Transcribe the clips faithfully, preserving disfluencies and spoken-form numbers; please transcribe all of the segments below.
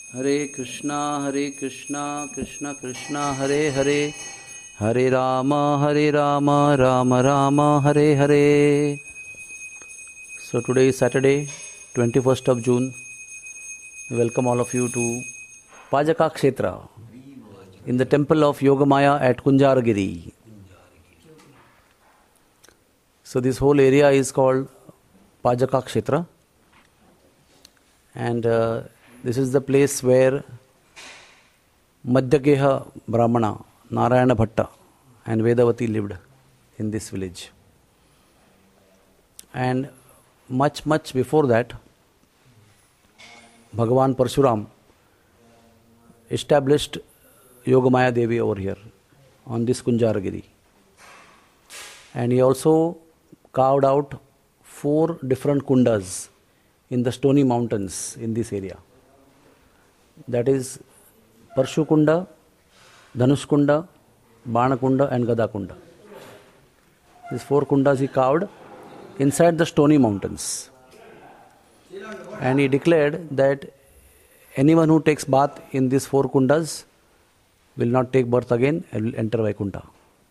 Hare Krishna, Hare Krishna, Krishna Krishna, Hare Hare, Hare Rama, Hare Rama, Rama Rama, Hare Hare. So today is Saturday, twenty-first of June. We welcome all of you to Pajaka Kshetra in the temple of Yogamaya at Kunjaragiri. So this whole area is called Pajaka Kshetra, and uh, this is the place where Madhyageha Brahmana, Narayana Bhatta and Vedavati lived in this village. And much, much before that, Bhagavan Parshuram established Yogamaya Devi over here on this Kunjaragiri. And he also carved out four different kundas in the stony mountains in this area. That is Parshu Kunda, Dhanush Kunda, Bana Kunda and Gada Kunda. These four kundas he carved inside the stony mountains. And he declared that anyone who takes bath in these four kundas will not take birth again and will enter Vaikuntha.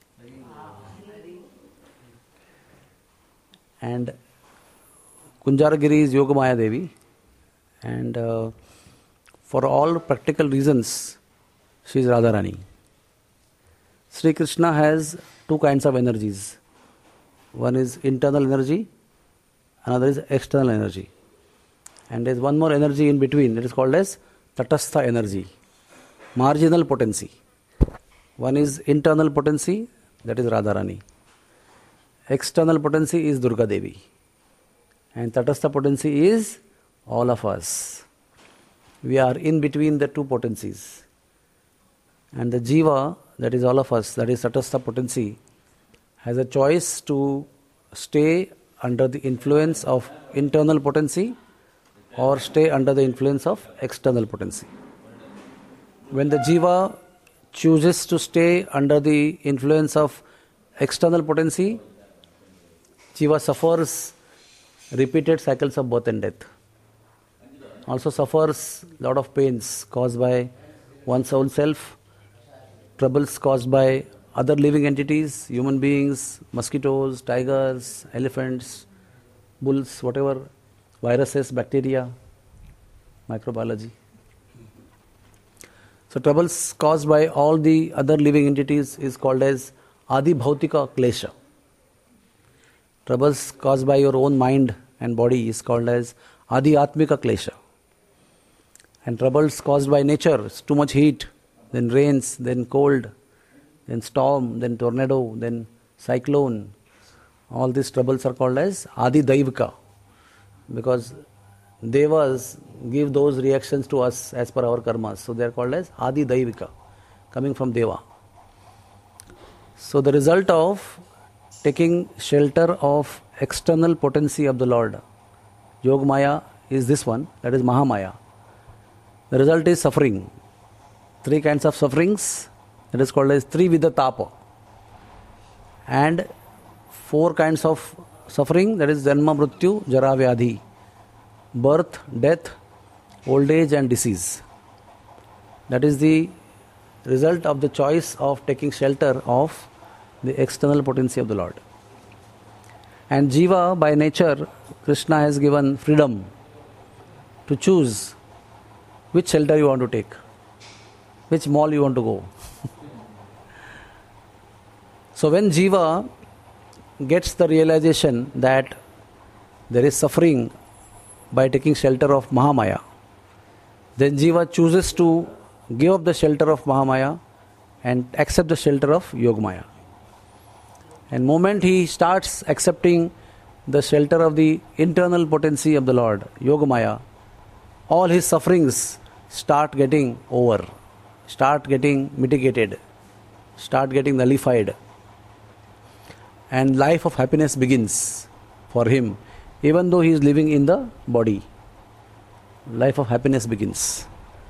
And Kunjaragiri is Yogamaya Devi, and uh, for all practical reasons, she is Radharani. Sri Krishna has two kinds of energies. One is internal energy, another is external energy. And there is one more energy in between, it is called as Tatastha energy, marginal potency. One is internal potency, that is Radharani. External potency is Durga Devi. And Tatastha potency is all of us. We are in between the two potencies. And the Jiva, that is all of us, that is Tatastha potency, has a choice to stay under the influence of internal potency or stay under the influence of external potency. When the Jiva chooses to stay under the influence of external potency, Jiva suffers repeated cycles of birth and death. Also suffers a lot of pains caused by one's own self, troubles caused by other living entities, human beings, mosquitoes, tigers, elephants, bulls, whatever, viruses, bacteria, microbiology. So troubles caused by all the other living entities is called as Adi Bhautika Klesha. Troubles caused by your own mind and body is called as Adi Atmika Klesha. And troubles caused by nature, too much heat, then rains, then cold, then storm, then tornado, then cyclone. All these troubles are called as Adi Daivika, because Devas give those reactions to us as per our karmas. So they are called as Adi Daivika, coming from Deva. So the result of taking shelter of external potency of the Lord, Yogamaya is this one, that is Mahamaya. The result is suffering. Three kinds of sufferings, that is called as Trivida Tapa. And four kinds of suffering, that is Janma Mrityu Jara Vyadhi. Birth, death, old age and disease. That is the result of the choice of taking shelter of the external potency of the Lord. And Jiva, by nature, Krishna has given freedom to choose which shelter you want to take, which mall you want to go. So when Jiva gets the realization that there is suffering by taking shelter of Mahamaya, then Jiva chooses to give up the shelter of Mahamaya and accept the shelter of Yogamaya. And moment he starts accepting the shelter of the internal potency of the Lord, Yogamaya, all his sufferings start getting over, start getting mitigated, start getting nullified. And life of happiness begins for him, even though he is living in the body. Life of happiness begins.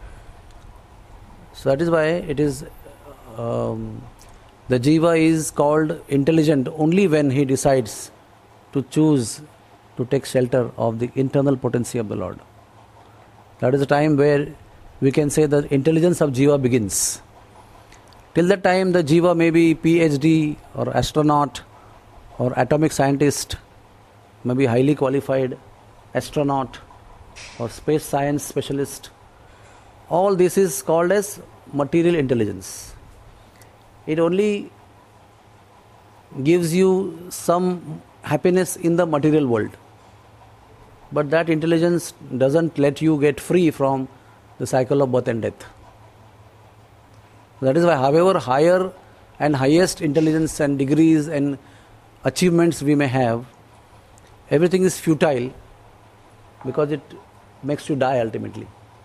So that is why it is um, the Jiva is called intelligent only when he decides to choose to take shelter of the internal potency of the Lord. That is the time where we can say the intelligence of Jiva begins. Till the time the Jiva may be PhD or astronaut or atomic scientist, maybe highly qualified astronaut or space science specialist, all this is called as material intelligence. It only gives you some happiness in the material world. But that intelligence doesn't let you get free from the cycle of birth and death. That is why, however higher and highest intelligence and degrees and achievements we may have, everything is futile because it makes you die ultimately.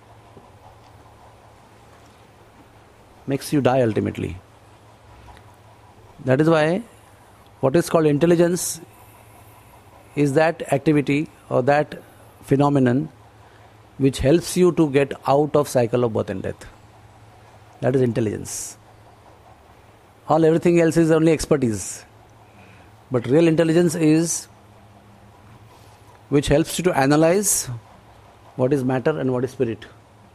Makes you die ultimately. That is why what is called intelligence is that activity or that phenomenon which helps you to get out of cycle of birth and death. That is intelligence. All everything else is only expertise. But real intelligence is which helps you to analyze what is matter and what is spirit,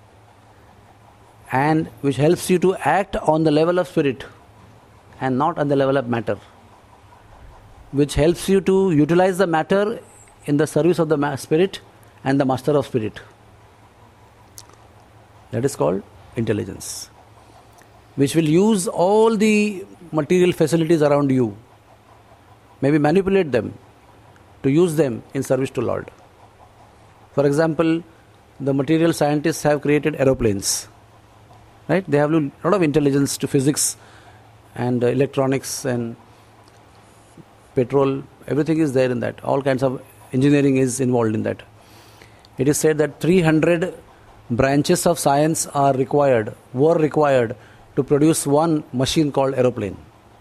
and which helps you to act on the level of spirit and not on the level of matter, which helps you to utilize the matter in the service of the ma- spirit and the master of spirit. That is called intelligence, which will use all the material facilities around you, maybe manipulate them to use them in service to Lord. For example, the material scientists have created aeroplanes, right? They have a lot of intelligence to physics and uh, electronics and petrol. Everything is there in that. All kinds of engineering is involved in that. It is said that three hundred branches of science are required, were required to produce one machine called aeroplane.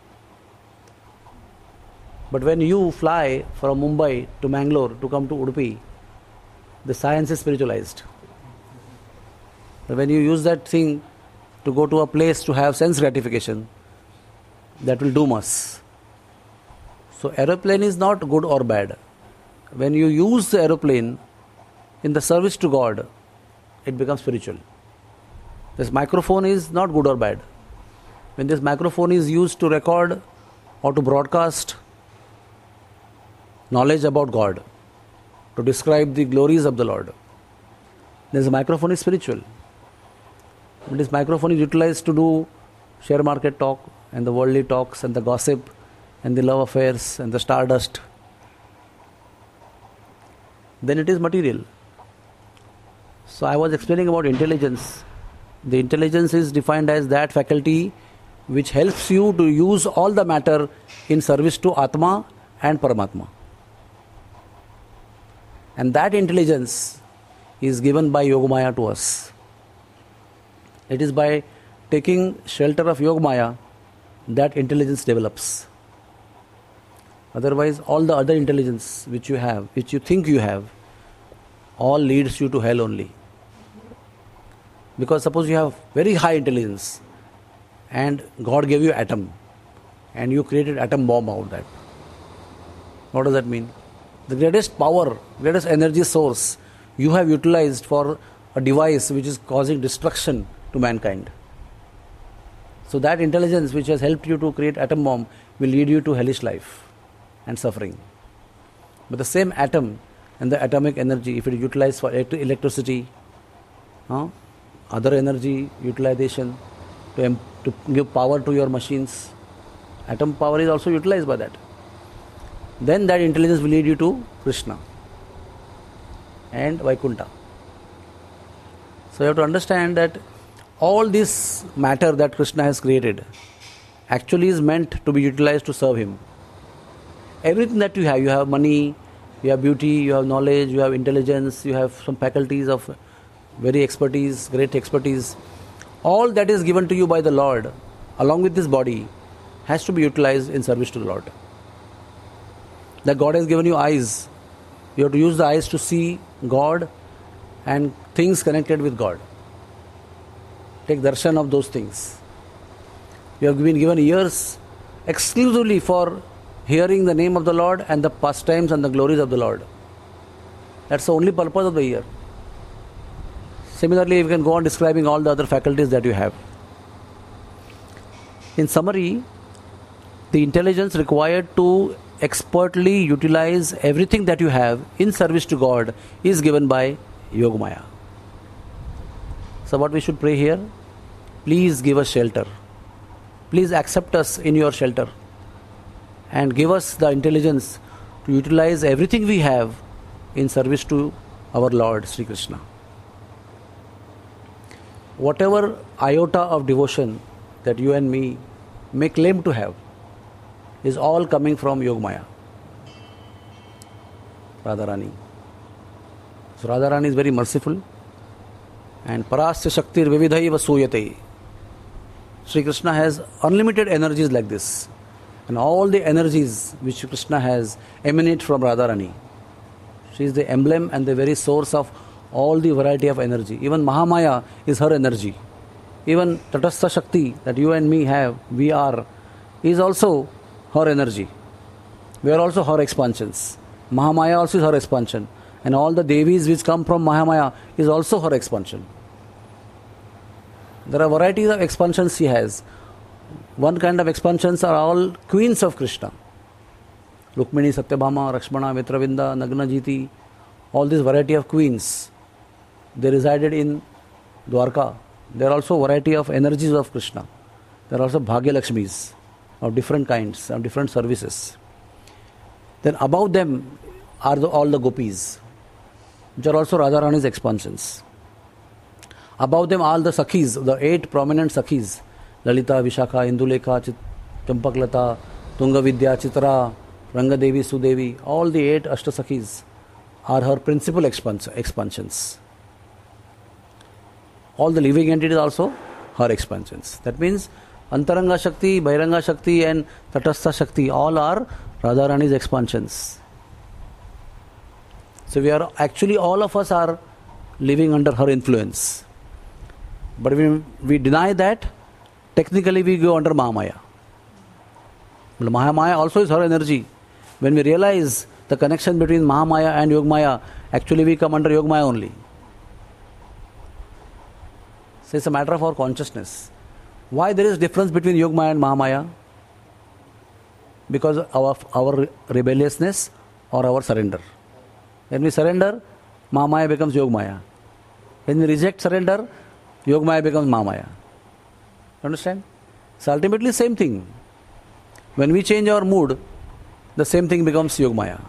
But when you fly from Mumbai to Mangalore to come to Udupi, the science is spiritualized. But when you use that thing to go to a place to have sense gratification, that will doom us. So aeroplane is not good or bad. When you use the aeroplane in the service to God, it becomes spiritual. This microphone is not good or bad. When this microphone is used to record or to broadcast knowledge about God, to describe the glories of the Lord, this microphone is spiritual. When this microphone is utilized to do share market talk and the worldly talks and the gossip and the love affairs and the stardust, then it is material. So I was explaining about intelligence. The intelligence is defined as that faculty which helps you to use all the matter in service to Atma and Paramatma. And that intelligence is given by Yogamaya to us. It is by taking shelter of Yogamaya that intelligence develops. Otherwise, all the other intelligence which you have, which you think you have, all leads you to hell only. Because suppose you have very high intelligence and God gave you atom and you created atom bomb out of that. What does that mean? The greatest power, greatest energy source you have utilized for a device which is causing destruction to mankind. So that intelligence which has helped you to create atom bomb will lead you to hellish life and suffering. But the same atom and the atomic energy, if it is utilized for elect- electricity, huh, other energy utilization to, em- to give power to your machines, atom power is also utilized by that. Then that intelligence will lead you to Krishna and Vaikuntha. So you have to understand that all this matter that Krishna has created actually is meant to be utilized to serve him. Everything that you have, you have money, you have beauty, you have knowledge, you have intelligence, you have some faculties of very expertise, great expertise. All that is given to you by the Lord, along with this body, has to be utilized in service to the Lord. That God has given you eyes. You have to use the eyes to see God and things connected with God. Take darshan of those things. You have been given ears exclusively for hearing the name of the Lord and the pastimes and the glories of the Lord. That's the only purpose of the ear. Similarly, we can go on describing all the other faculties that you have. In summary, the intelligence required to expertly utilize everything that you have in service to God is given by Yogamaya. So what we should pray here? Please give us shelter. Please accept us in your shelter and give us the intelligence to utilize everything we have in service to our Lord Sri Krishna. Whatever iota of devotion that you and me may claim to have is all coming from Yogamaya, Radharani. So Radharani is very merciful, and Parasya Shaktir Vividhaiva Suyate. Sri Krishna has unlimited energies like this, and all the energies which Krishna has emanate from Radharani. She is the emblem and the very source of all the variety of energy. Even Mahamaya is her energy. Even Tatastha Shakti that you and me have, we are, is also her energy. We are also her expansions. Mahamaya also is her expansion. And all the Devis which come from Mahamaya is also her expansion. There are varieties of expansions she has. One kind of expansions are all queens of Krishna. Rukmini, Satyabhama, Lakshmana, Mitravinda, Nagnajiti, all these variety of queens. They resided in Dwarka. There are also variety of energies of Krishna. There are also Bhagya Lakshmis of different kinds, of different services. Then above them are the, all the gopis, which are also Radharani's expansions. Above them all the Sakhis, the eight prominent Sakhis, Lalita, Vishakha, Indulekha, Chit- Champaklata, Tungavidya, Chitra, Rangadevi, Sudevi, all the eight Ashtasakhis are her principal expans- expansions. All the living entities also her expansions. That means Antaranga Shakti, Bairanga Shakti and Tatastha Shakti all are Radharani's expansions. So we are actually, all of us are living under her influence. But when we deny that, technically we go under Mahamaya. But Mahamaya also is her energy. When we realize the connection between Mahamaya and Yogamaya, actually we come under Yogamaya only. So it's a matter of our consciousness. Why there is difference between Yogamaya and Mahamaya? Because of our rebelliousness or our surrender. When we surrender, Mahamaya becomes Yogamaya. When we reject surrender, Yogamaya becomes Mahamaya. Understand? So ultimately same thing. When we change our mood, the same thing becomes Yogamaya.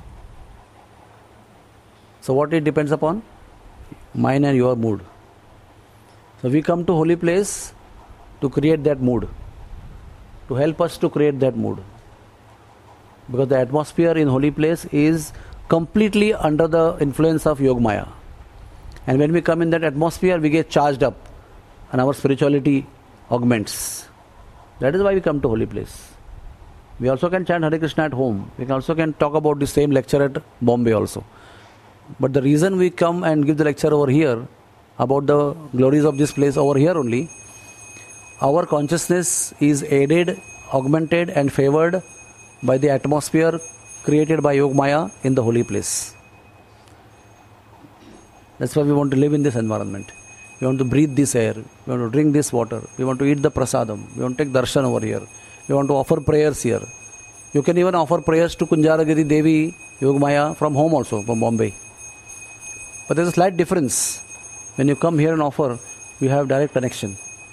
So what it depends upon? Mine and your mood. So we come to holy place to create that mood, to help us to create that mood. Because the atmosphere in holy place is completely under the influence of Yogamaya. And when we come in that atmosphere, we get charged up and our spirituality augments. That is why we come to holy place. We also can chant Hare Krishna at home. We can also can talk about the same lecture at Bombay also. But the reason we come and give the lecture over here about the glories of this place over here only, our consciousness is aided, augmented and favored by the atmosphere created by Yogamaya in the holy place. That's why we want to live in this environment. We want to breathe this air. We want to drink this water. We want to eat the prasadam. We want to take darshan over here. We want to offer prayers here. You can even offer prayers to Kunjaragiri Devi, Yogamaya from home also, from Bombay. But there's a slight difference. When you come here and offer, you have direct connection.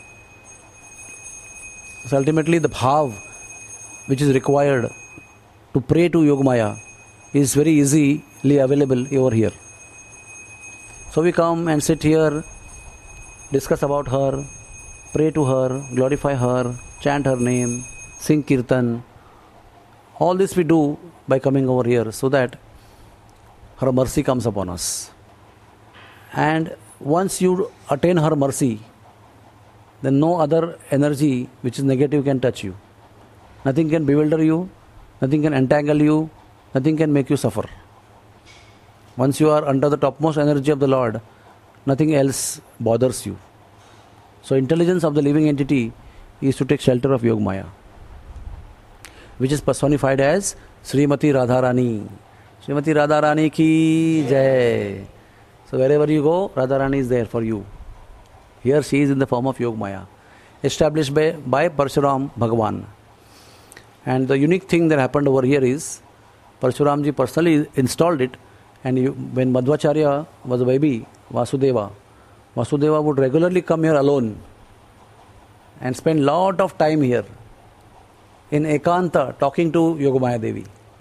So ultimately the bhav which is required to pray to Yogamaya is very easily available over here. So we come and sit here, discuss about her, pray to her, glorify her, chant her name, sing kirtan. All this we do by coming over here so that her mercy comes upon us. And once you attain her mercy, then no other energy which is negative can touch you. Nothing can bewilder you, nothing can entangle you, nothing can make you suffer. Once you are under the topmost energy of the Lord, nothing else bothers you. So intelligence of the living entity is to take shelter of Yogamaya, which is personified as Srimati Radharani. Srimati Radharani ki jai. So wherever you go, Radharani is there for you. Here she is in the form of Yogamaya, established by, by Parshuram Bhagavan. And the unique thing that happened over here is, Parshuramji personally installed it, and you, when Madhvacharya was a baby, Vasudeva, Vasudeva would regularly come here alone and spend lot of time here in Ekanta talking to Yogamaya Devi.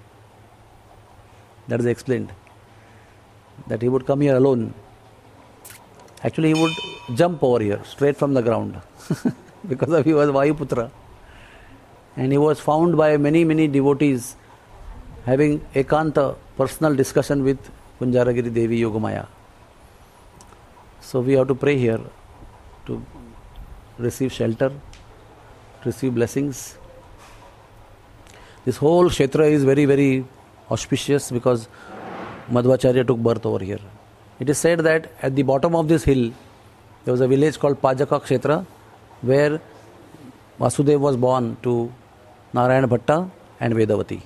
That is explained. That he would come here alone. Actually, he would jump over here, straight from the ground, because of he was Vayuputra. And he was found by many, many devotees having Ekanta personal discussion with Kunjaragiri Devi Yogamaya. So we have to pray here to receive shelter, receive blessings. This whole kshetra is very, very auspicious because Madhvacharya took birth over here. It is said that at the bottom of this hill, there was a village called Pajaka Kshetra, where Vasudeva was born to Narayana Bhatta and Vedavati.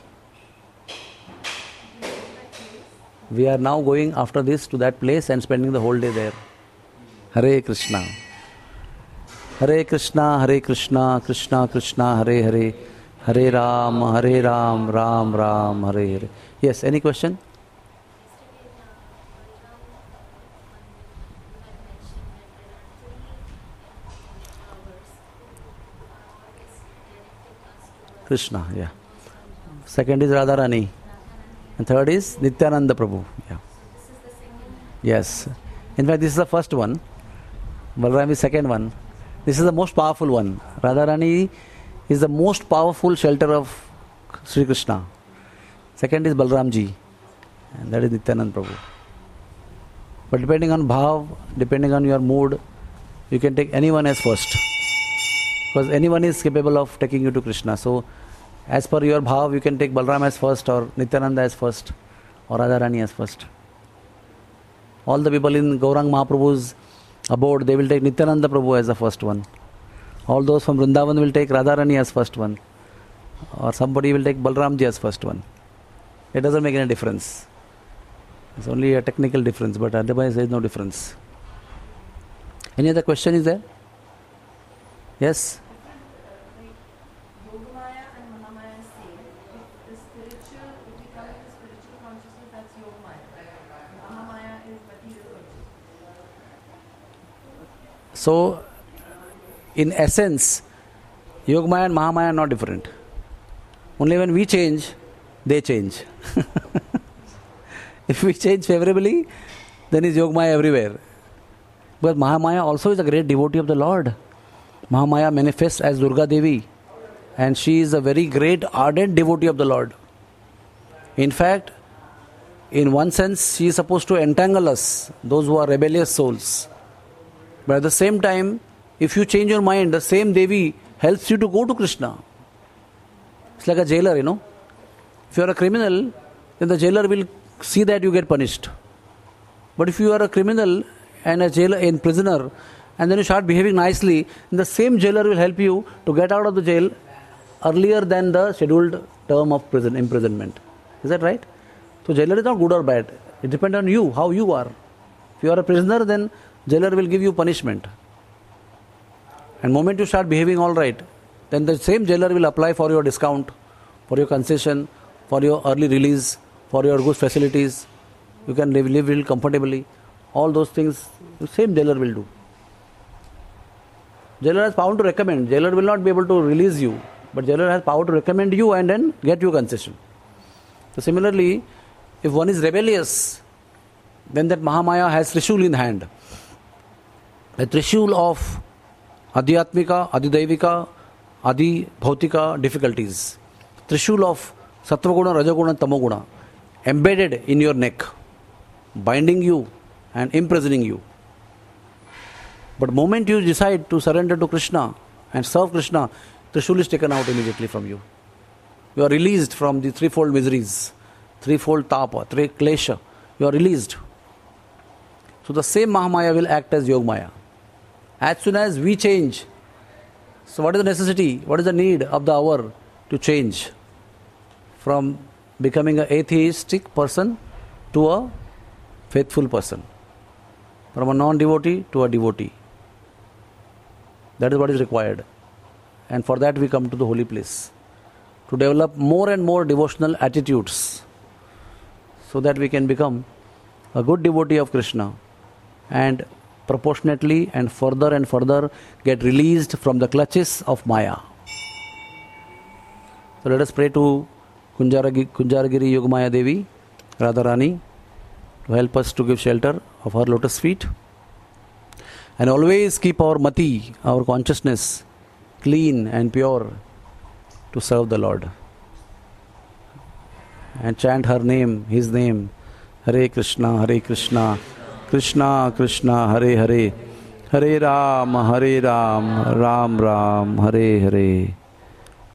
We are now going after this to that place and spending the whole day there. Hare Krishna. Hare Krishna, Hare Krishna, Krishna Krishna, Hare Hare, Hare Ram, Hare Ram, Ram Ram, Hare Hare. Yes, any question? Krishna, yeah. Second is Radharani. And third is Nityananda Prabhu. Yeah. Yes. In fact, this is the first one. Balaram is second one. This is the most powerful one. Radharani is the most powerful shelter of Sri Krishna. Second is Balramji. And that is Nityananda Prabhu. But depending on bhav, depending on your mood, you can take anyone as first. Because anyone is capable of taking you to Krishna. So, as per your bhav, you can take Balram as first, or Nityananda as first, or Radharani as first. All the people in Gaurang Mahaprabhu's abode, they will take Nityananda Prabhu as the first one. All those from Vrindavan will take Radharani as first one. Or somebody will take Balramji as first one. It doesn't make any difference. It's only a technical difference, but otherwise there is no difference. Any other question is there? Yes? Yogamaya and Mahamaya is same. If the spiritual, if we come into spiritual consciousness, that's Yogamaya. Mahamaya is material consciousness. So, in essence, Yogamaya and Mahamaya are not different. Only when we change, they change. If we change favorably, then is Yogamaya everywhere. But Mahamaya also is a great devotee of the Lord. Mahamaya manifests as Durga Devi, and she is a very great ardent devotee of the Lord. In fact, in one sense, she is supposed to entangle us, those who are rebellious souls. But at the same time, if you change your mind, the same Devi helps you to go to Krishna. It's like a jailer, you know. If you are a criminal, then the jailer will see that you get punished. But if you are a criminal and a jailer and prisoner, and then you start behaving nicely, the same jailer will help you to get out of the jail earlier than the scheduled term of prison imprisonment. Is that right? So jailer is not good or bad. It depends on you, how you are. If you are a prisoner, then jailer will give you punishment. And moment you start behaving all right, then the same jailer will apply for your discount, for your concession, for your early release, for your good facilities. You can live, live real comfortably. All those things, the same jailer will do. Jailer has power to recommend. Jailer will not be able to release you, but jailer has power to recommend you and then get you concession. So similarly, if one is rebellious, then that Mahamaya has Trishul in hand. A Trishul of Adhyatmika, Adidaivika, Adi Bhautika difficulties. Trishul of Sattva-guna, Raja-guna, Tamo-guna embedded in your neck, binding you and imprisoning you. But moment you decide to surrender to Krishna and serve Krishna, Trishul is taken out immediately from you. You are released from the threefold miseries, threefold tapa, three klesha. You are released. So the same Mahamaya will act as Yogamaya. As soon as we change, so what is the necessity, what is the need of the hour to change from becoming an atheistic person to a faithful person, from a non-devotee to a devotee. That is what is required. And for that we come to the holy place. To develop more and more devotional attitudes so that we can become a good devotee of Krishna and proportionately and further and further get released from the clutches of Maya. So let us pray to Kunjaragi, Kunjaragiri Yogamaya Devi, Radharani, to help us to give shelter of her lotus feet. And always keep our mati, our consciousness, clean and pure to serve the Lord. And chant her name, his name, Hare Krishna, Hare Krishna, Krishna Krishna, Hare Hare, Hare Ram, Hare Ram, Ram Ram, Hare Hare.